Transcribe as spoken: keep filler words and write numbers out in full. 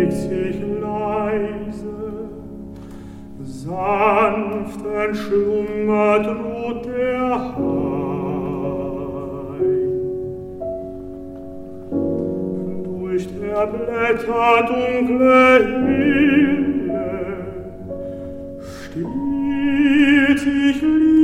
legt sich leise, sanft entschlummert ruht der Hain. Durch der Blätter dunkle Hülle stiehlt sich